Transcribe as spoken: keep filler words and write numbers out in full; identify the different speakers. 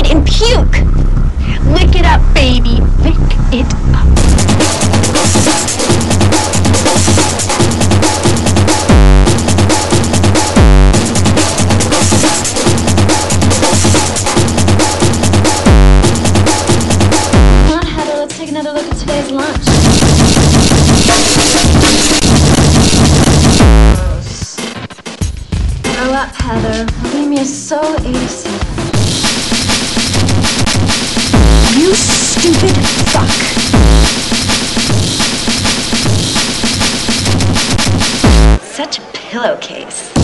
Speaker 1: it and puke. Lick it up, baby. Lick it up.
Speaker 2: Come on, Heather, let's take another look at today's lunch. Gross. Grow up, Heather. Bulimia is so eighty-seven.
Speaker 1: You stupid fuck. Such a pillowcase.